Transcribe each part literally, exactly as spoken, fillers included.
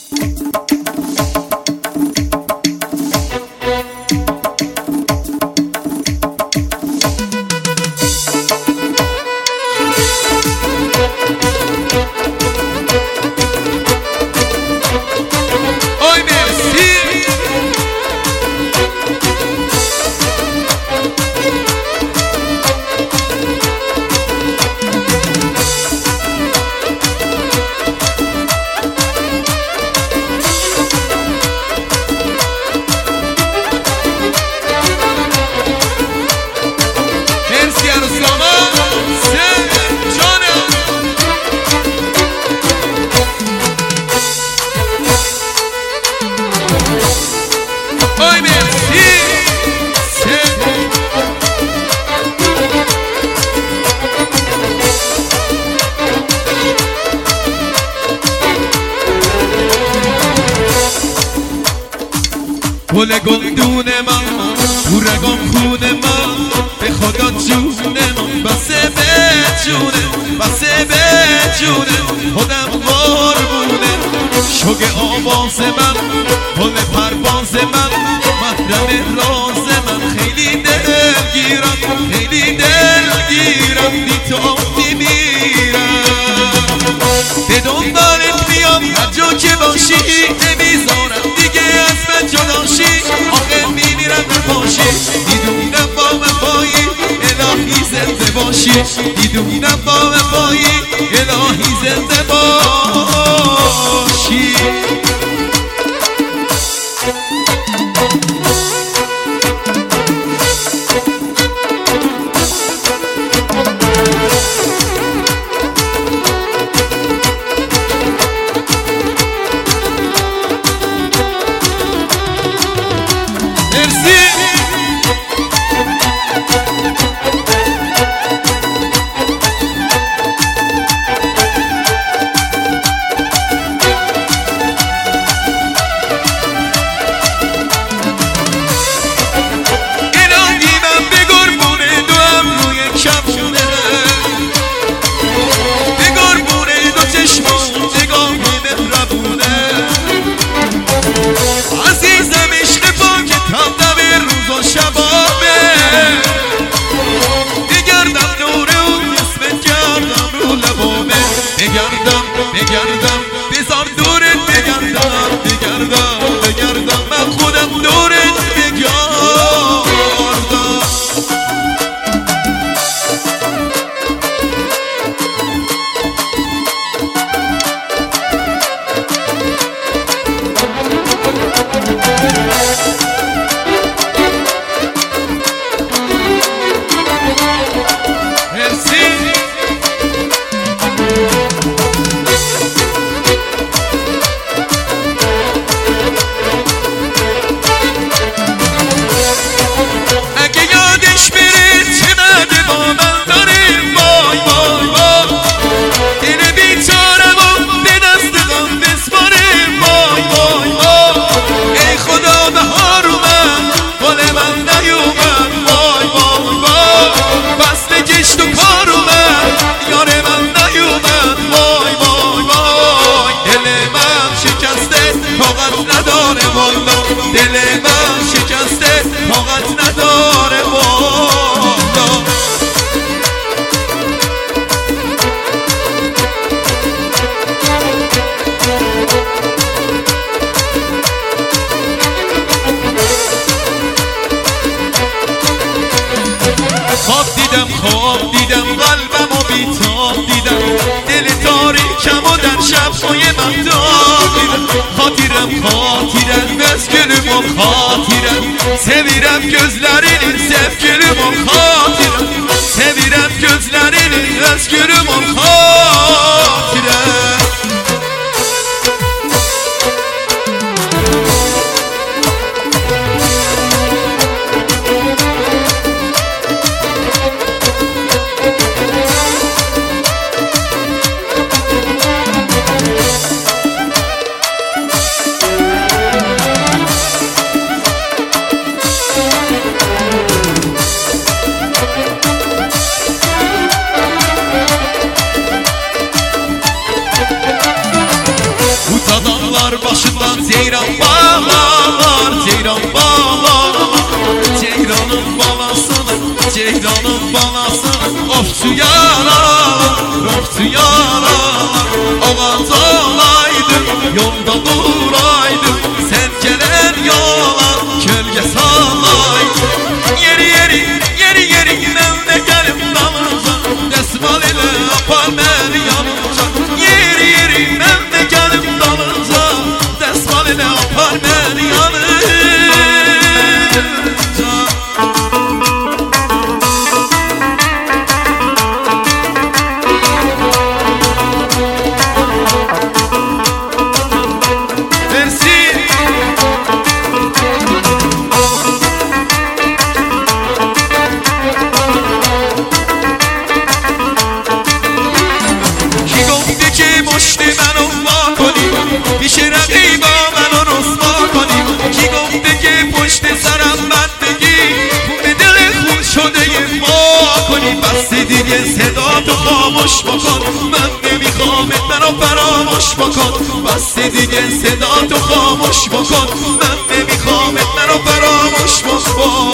گل گلدون من تو رگام خون من به خدا جون من بسه به جونه بسه به جونه خودم قربونه شوق آواز من گل پرواز من محرم راز من خیلی دلگیرم خیلی دلگیرم بی تو میمیرم به دنبالت میام هر جا که باشی نمیذارم دیگه از من جداشی آخه میمیرم نپاشی میدونم با وفایی الهی زنده باشی میدونم با وفایی الهی زنده باشی بگردم بگردم بذار دورت بگردم بگردم بگردم من خودم دورت بگردم دل من شکسته طاقت نداره والا خواب دیدم خواب دیدم قلبم و بیتاب دیدم دل تاریکم و در شب‌های مهتاب دیدم خاطرم خاطرم özgürüm o xatirəm sevirəm gözlərini sevgilim o xatirəm sevirəm gözlərini özgürüm o xatirəm başından ceyran bağlar, ceyran bağlar. Ceyranın balasını, ceyranın balasını ofçu yaralar, ofçu yaralar. Ağac olaydım, yolda duraydım, sen gelen yola kölge salaydım. Yeri yeri, yeri yeri evde gelim dalınca, desmal ile apar beni yanınca. Yeri yeri evde gelim dalınca, desmal ile apar beni yanınca. پیش رقیبا منو رسوا کنی کی گفته که پشت سرم بد بگی خون دل خون شده ما کنی بس دیگه صدا تو خاموش بکن من نمیخوامت منو فراموش بکن بس دیگه صدا تو خاموش بکن من نمیخوامت منو فراموش بکن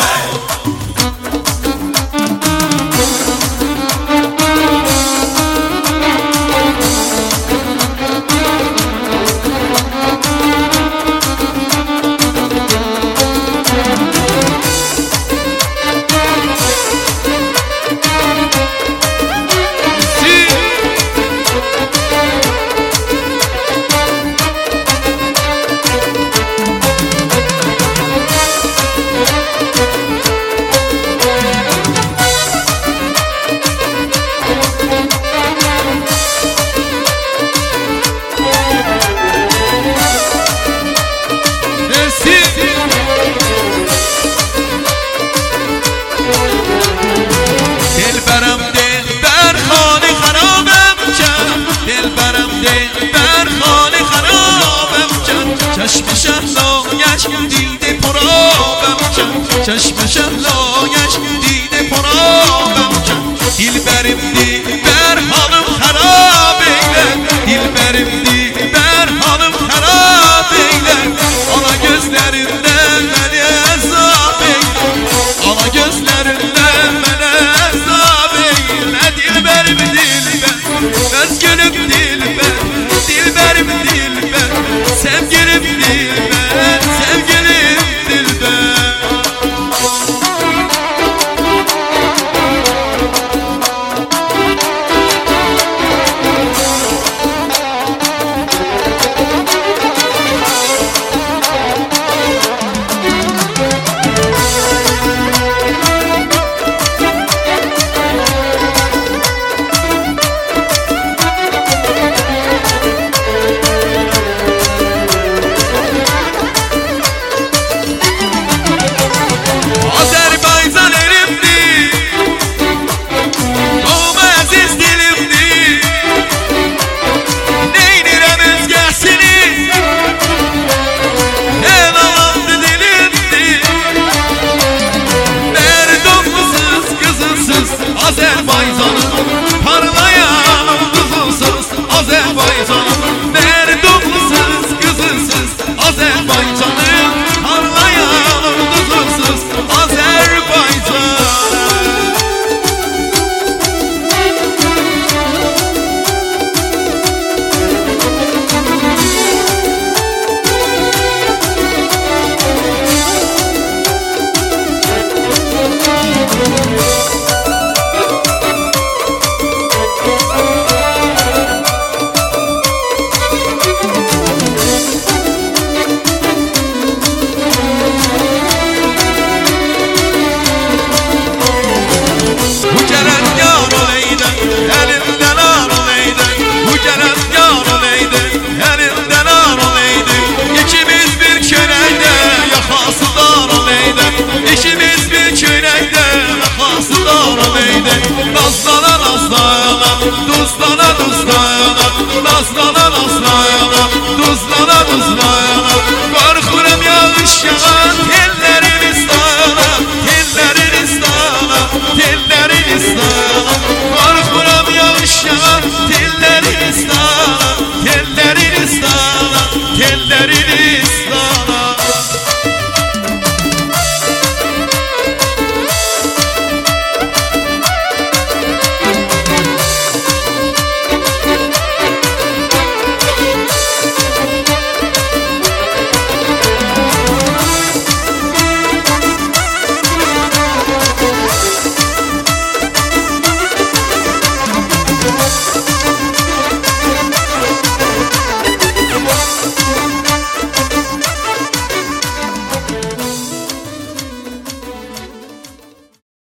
چشم شهلایش دیده پرابم کن چشم شهلایش دیده پرابم کن دل برم دلبر حالم خراب eyle dil برم دلبر حالم خراب eyle ana gözlerinden beni azap eyle ana gözlerinden beni azap eyle dil برم dilber özgürüm dilber dil برم dilber sevgilim dilber sevgilim dilber نیست دانا